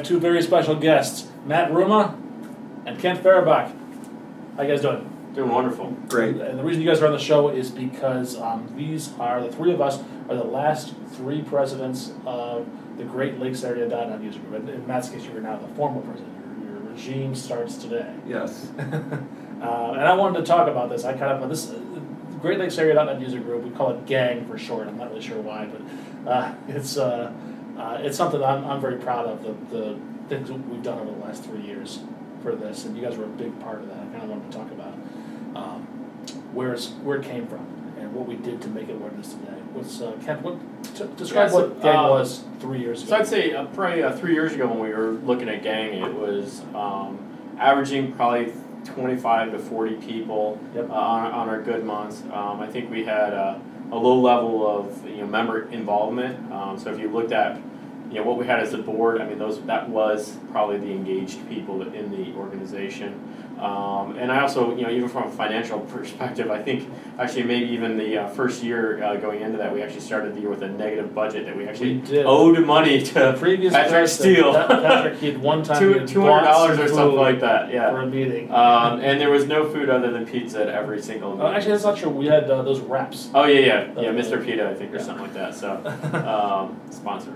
two very special guests, Matt Ruma and Kent Fariback. How you guys doing? Doing wonderful. Great. And the reason you guys are on the show is because these are, the three of us, are the last three presidents of the Great Lakes Area .NET User Group. In Matt's case, you're now the former president. Your regime starts today. Yes. And I wanted to talk about this. Great Lakes Area .NET User Group, we call it GANG for short. I'm not really sure why, but it's something I'm very proud of, the things that we've done over the last 3 years for this, and you guys were a big part of that. I kind of wanted to talk about where it came from and what we did to make it what it is today. Kent, describe what GANG was 3 years ago. So I'd say probably 3 years ago when we were looking at GANG, it was averaging probably 25 to 40 people on our good months. I think we had a low level of member involvement. So if you looked at what we had as a board, I mean that was probably the engaged people in the organization. And I also, even from a financial perspective, I think actually maybe even the first year going into that, we actually started the year with a negative budget that we actually owed money to previous Patrick Steele. Patrick, he'd one time $200 or something like that, for a meeting. And there was no food other than pizza at every single meeting. Actually, that's not true. We had those wraps. Oh yeah, Mr. Pita, I think, or something like that. So sponsor.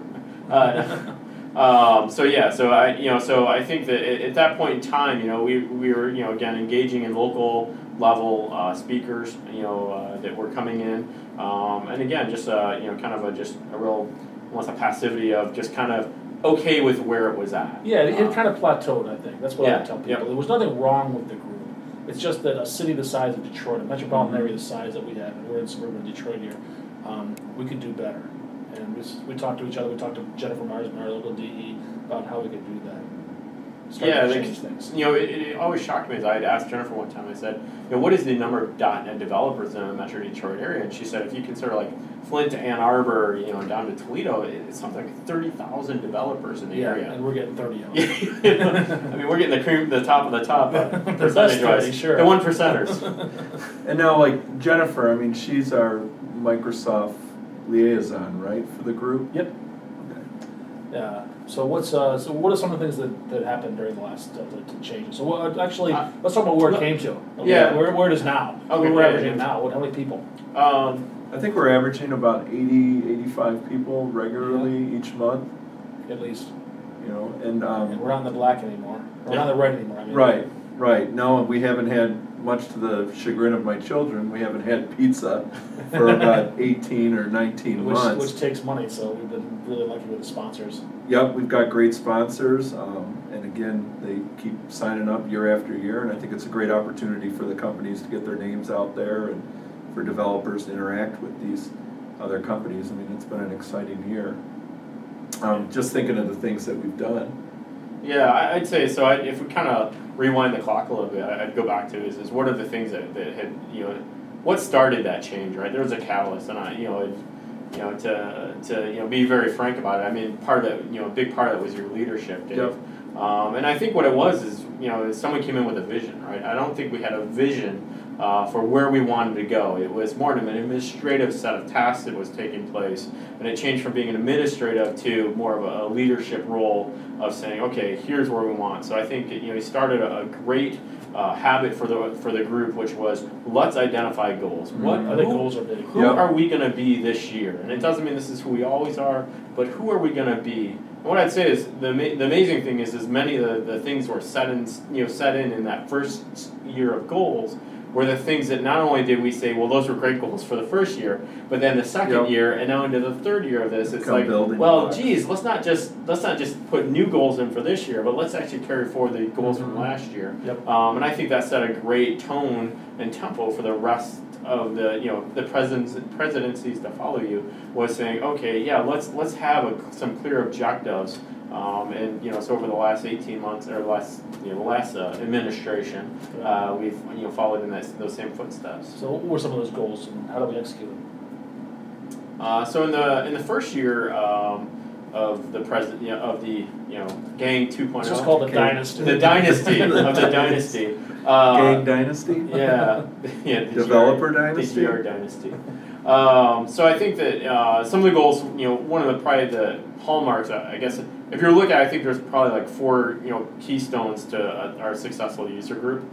So I think that at that point in time, we were again engaging in local level speakers, that were coming in, and again just kind of just a real almost a passivity of just kind of okay with where it was at. Yeah, it kind of plateaued. I think that's what I would tell people. Yep. There was nothing wrong with the group. It's just that a city the size of Detroit, a metropolitan area the size that we have, and we're in suburban Detroit here, we could do better. And we talked to each other. We talked to Jennifer Marsman, our local DE, about how we could do that. Change things. It always shocked me as I had asked Jennifer one time. I said, what is the number of .NET developers in the Metro Detroit area? And she said, if you consider like Flint to Ann Arbor, down to Toledo, it's something like 30,000 developers in the area. And we're getting 30 of them. I mean, we're getting the top of the top percentage-wise. Sure. The 1%ers. And now, like Jennifer, I mean, she's our Microsoft liaison, right, for the group? Yep. Okay. Yeah. So what are some of the things that happened during the last to change? So let's talk about where it came to. Okay. Yeah. Where it is now. Okay. We're averaging now. How many people? I think we're averaging about 80, 85 people regularly each month. At least. And we're not in the black anymore. We're not in the red anymore. I mean, Right. No, we haven't had, much to the chagrin of my children, we haven't had pizza for about 18 or 19 months. Which takes money, so we've been really lucky with the sponsors. Yep, we've got great sponsors, and again, they keep signing up year after year, and I think it's a great opportunity for the companies to get their names out there and for developers to interact with these other companies. I mean, it's been an exciting year. Just thinking of the things that we've done. Yeah, I'd say so. If we kind of rewind the clock a little bit, I'd go back to is what are the things that had what started that change, right? There was a catalyst, and to be very frank about it, I mean, part of it, a big part of it was your leadership, Dave. Yep. And I think what it was is someone came in with a vision, right? I don't think we had a vision for where we wanted to go. It was more of an administrative set of tasks that was taking place, and it changed from being an administrative to more of a leadership role of saying, okay, here's where we want. So I think he started a great habit for the group, which was let's identify goals. What are the goals are big? Who are we going to be this year? And it doesn't mean this is who we always are, but who are we going to be? And what I'd say is the amazing thing is many of the things were set in that first year of goals were the things that not only did we say, well, those were great goals for the first year, but then the second year and now into the third year of this, it's like, well, geez, let's not just put new goals in for this year, but let's actually carry forward the goals from last year. Yep. And I think that set a great tone and tempo for the rest of the presidencies to follow you, was saying, okay, yeah, let's have some clear objectives. So over the last 18 months, or the last administration, we've followed in those same footsteps. So what were some of those goals, and how do we execute them? So in the first year of the Gang 2.0, it's just called the dynasty. The dynasty of the dynasty. Gang dynasty. Yeah. Developer dynasty. DGR dynasty. So I think that some of the goals, one of probably the hallmarks, I guess, if you're looking, I think there's probably like 4 keystones to our successful user group.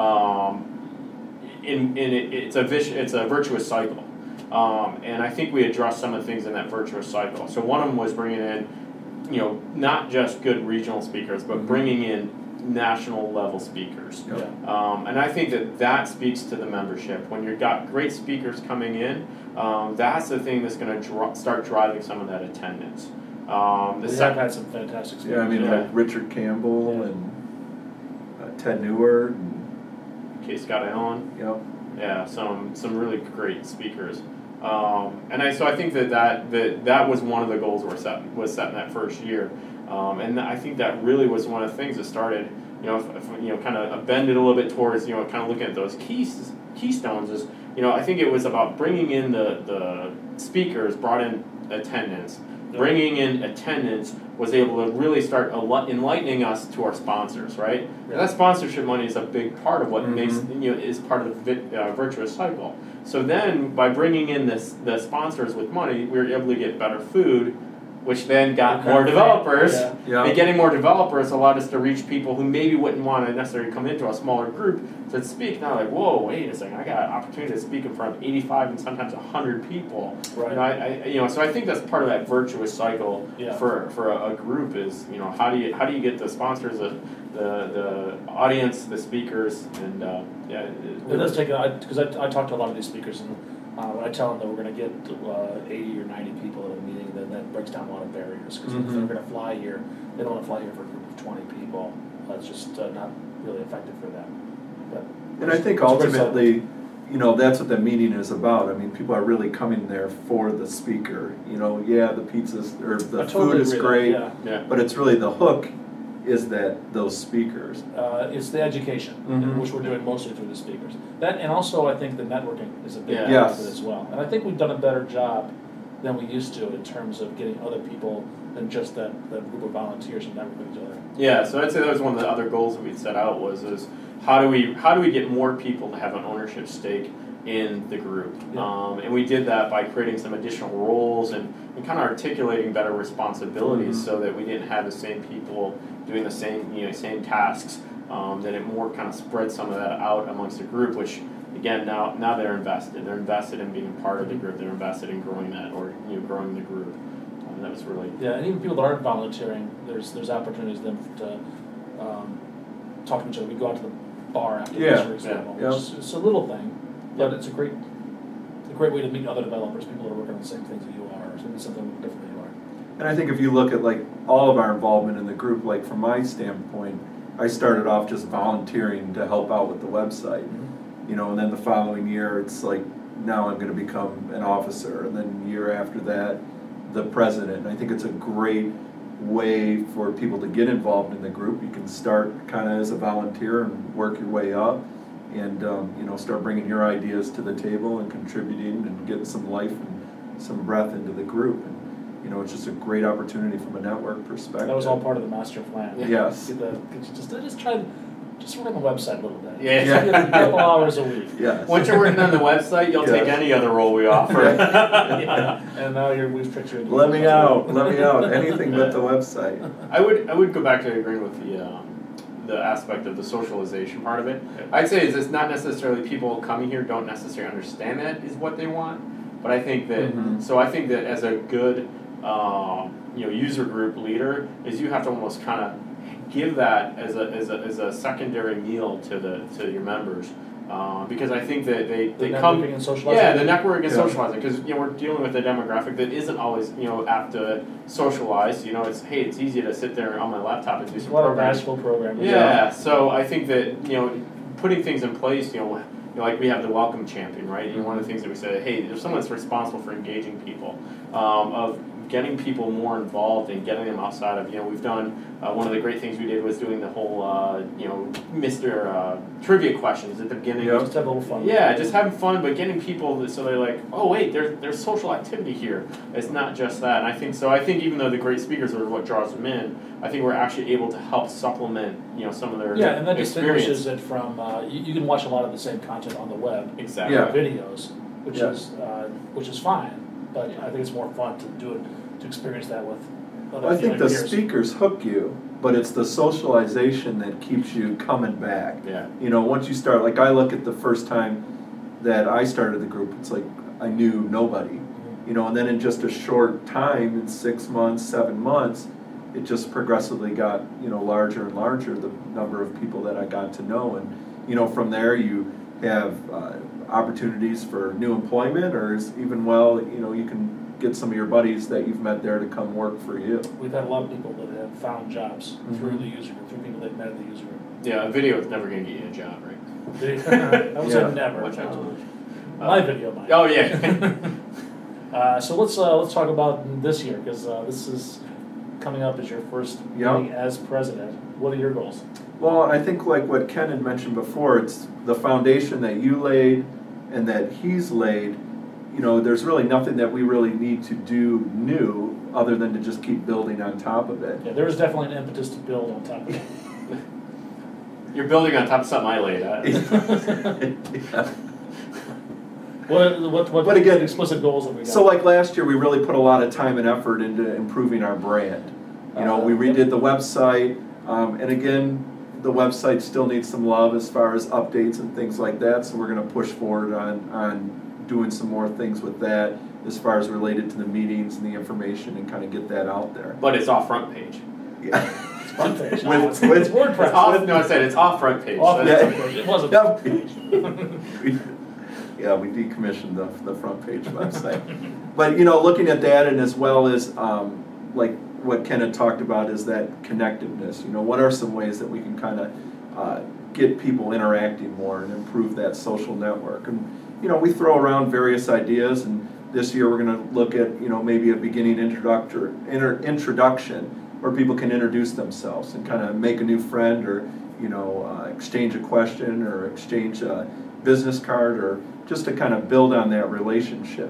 It's a virtuous cycle, and I think we addressed some of the things in that virtuous cycle. So one of them was bringing in, not just good regional speakers, but bringing in national level speakers. Yep. And I think that speaks to the membership. When you've got great speakers coming in, that's the thing that's going to start driving some of that attendance. We have had some fantastic speakers. Yeah, I mean, like Richard Campbell and Ted Neward. And, K. Scott Allen. Yep. Yeah, some really great speakers. So I think that was one of the goals was set in that first year. And I think that really was one of the things that started, kind of bend it a little bit towards, kind of looking at those keystones is, I think it was about bringing in the speakers, brought in attendance. Bringing in attendance was able to really start enlightening us to our sponsors, right? And that sponsorship money is a big part of what makes, is part of the virtuous cycle. So then, by bringing in the sponsors with money, we were able to get better food, which then got more developers. Yeah. And getting more developers allowed us to reach people who maybe wouldn't want to necessarily come into a smaller group to speak. Now, like, whoa, wait a second, I got an opportunity to speak in front of 85 and sometimes 100 people. Right. So I think that's part of that virtuous cycle for a group is, how do you get the sponsors, the audience, the speakers, and it does take because I talk to a lot of these speakers, and when I tell them that we're going to get 80 or 90 people at a meeting, then that breaks down a lot of barriers. Because if they're going to fly here, they don't want to fly here for a group of 20 people. That's just not really effective for them. But and I think ultimately, that's what the meeting is about. I mean, people are really coming there for the speaker. The pizzas or the food is great, but it's really the hook is that those speakers. It's the education, which we're doing mostly through the speakers. That, and also I think the networking is a big part of it as well. And I think we've done a better job than we used to in terms of getting other people than just that group of volunteers and network with each other. Yeah, so I'd say that was one of the other goals that we'd set out is how do we get more people to have an ownership stake in the group. And we did that by creating some additional roles and kind of articulating better responsibilities so that we didn't have the same people doing the same tasks, that it more kind of spread some of that out amongst the group, which again now they're invested. They're invested in being a part of the group. They're invested in growing that or growing the group. That was really and even people that aren't volunteering, there's opportunities for them to talk to each other. We go out to the bar after this, for example. It's a little thing, but it's a great way to meet other developers, people that are working on the same things that you are, or something different than you are. And I think if you look at like all of our involvement in the group, like from my standpoint, I started off just volunteering to help out with the website, and then the following year it's like now I'm going to become an officer, and then the year after that the president. And I think it's a great way for people to get involved in the group. You can start kind of as a volunteer and work your way up, and start bringing your ideas to the table and contributing and getting some life and some breath into the group. And it's just a great opportunity from a network perspective. That was all part of the master plan. Yes. Just work on the website a little bit. Yeah. A couple hours a week. Yes. Once you're working on the website, you'll take any other role we offer. And now we've tricked you into Let me out. Anything but the website. I would go back to agreeing with the aspect of the socialization part of it. I'd say it's not necessarily people coming here don't necessarily understand that is what they want, but I think that so I think that as a good user group leader is you have to almost kind of give that as a secondary meal to your members. Because I think that they come and socializing. Yeah, the networking and socializing, because we're dealing with a demographic that isn't always apt to socialize. It's easy to sit there on my laptop and do some bashful programming. Yeah, so I think that putting things in place, like we have the welcome champion, right? One of the things that we say, hey, there's someone that's responsible for engaging people, of getting people more involved and getting them outside of, we've done, one of the great things we did was doing the whole, Mr. Trivia questions at the beginning. Just have a little fun. Yeah, just having fun, but getting people so they're like, oh wait, there's social activity here. It's not just that. And I think even though the great speakers are what draws them in, I think we're actually able to help supplement, some of their experience. And that experience. distinguishes it from, you can watch a lot of the same content on the web. Exactly. Videos, which is fine, but I think it's more fun to do it, to experience that with I think the speakers hook you, but it's the socialization that keeps you coming back. Yeah. You know, once you start, like I look at the first time that I started the group, it's like I knew nobody. You know, and then in just a short time, in 6 months, 7 months, it just progressively got, you know, larger and larger, the number of people that I got to know. And, you know, from there you have opportunities for new employment, or even, well, you know, you can get some of your buddies that you've met there to come work for you. We've had a lot of people that have found jobs through the user group, through people they've met at the user group. Yeah, a video is never going to get you a job, right? I would say never. Watch out. My video might. Oh, yeah. So let's talk about this year, because this is coming up as your first meeting as president. What are your goals? Well, I think like what Ken had mentioned before, it's the foundation that you laid and that he's laid. You know, there's really nothing that we really need to do new other than to just keep building on top of it. Yeah, there was definitely an impetus to build on top of it. You're building on top of something I laid out. What again, explicit goals have we got? So like last year, we really put a lot of time and effort into improving our brand. You know, we redid the website, and again, the website still needs some love as far as updates and things like that, so we're going to push forward on doing some more things with that as far as related to the meetings and the information and kind of get that out there. But it's off front page. Yeah. It's front page. It's WordPress. It's off, no, I said it's off front page. Front page. It wasn't. Yeah, we decommissioned the front page website. But, you know, looking at that, and as well as like what Ken had talked about, is that connectiveness. You know, what are some ways that we can kind of get people interacting more and improve that social network? And, you know, we throw around various ideas, and this year we're going to look at, you know, maybe a beginning introduction where people can introduce themselves and kind of make a new friend, or, you know, exchange a question or exchange a business card, or just to kind of build on that relationship.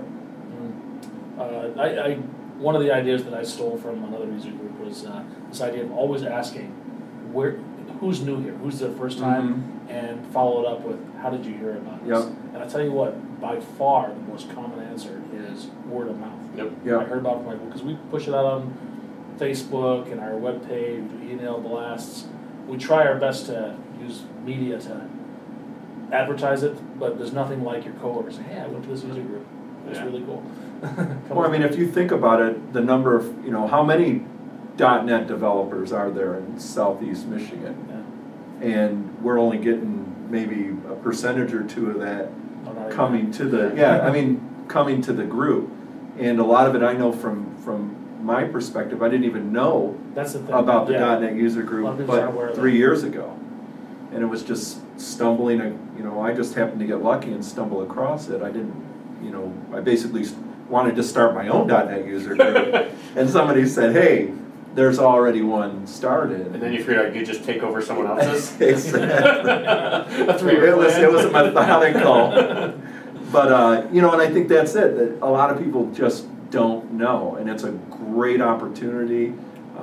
One of the ideas that I stole from another user group was this idea of always asking, who's new here, who's their first time, and follow it up with, how did you hear about us? And I tell you what, by far the most common answer is word of mouth. I heard about it from my, because we push it out on Facebook and our webpage, email blasts. We try our best to use media to advertise it, but there's nothing like your coworkers saying, hey, I went to this user group. It's really cool. Well, I mean, if you think about it, the number of, you know, how many .NET developers are there in Southeast Michigan? And we're only getting maybe a percentage or two of that coming to the, coming to the group. And a lot of it I know from my perspective, I didn't even know about the .NET user group but 3 years ago. And it was just stumbling, you know, I just happened to get lucky and stumble across it. I didn't, you know, I basically wanted to start my own .NET user group. And somebody said, hey, there's already one started. And then you figured out you could just take over someone else's? Exactly. A 3-year plan. It was methodical. But, you know, and I think that's it. That a lot of people just don't know. And it's a great opportunity.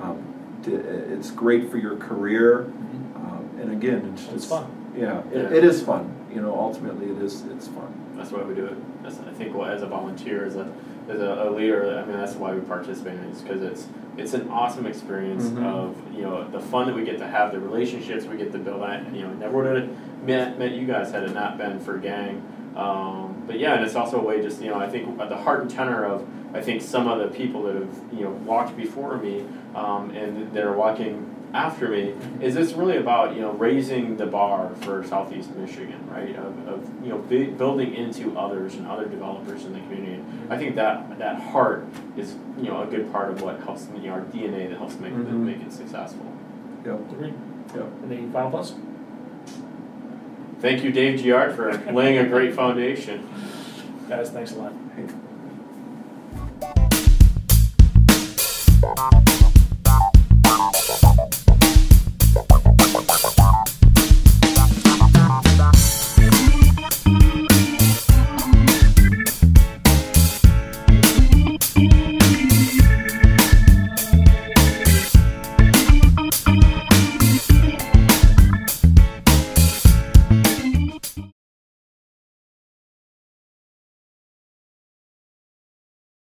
It's great for your career. And again, it's fun. Yeah, it is fun. You know, ultimately it's fun. That's why we do it. I think as a volunteer, as a leader, I mean, that's why we participate in it, is because it's an awesome experience of, you know, the fun that we get to have, the relationships we get to build. You know, never would have met you guys had it not been for Gang. But yeah, and it's also a way just, you know, I think the heart and tenor of, I think, some of the people that have, you know, walked before me and that are walking after me, is this really about, you know, raising the bar for Southeast Michigan, right? Of you know, building into others and other developers in the community. I think that heart is, you know, a good part of what helps, you know, our DNA that helps make it successful. Yep. Agreed. Yep. Any final thoughts? Thank you, Dave Giard, for laying a great foundation. Guys, thanks a lot. Hey.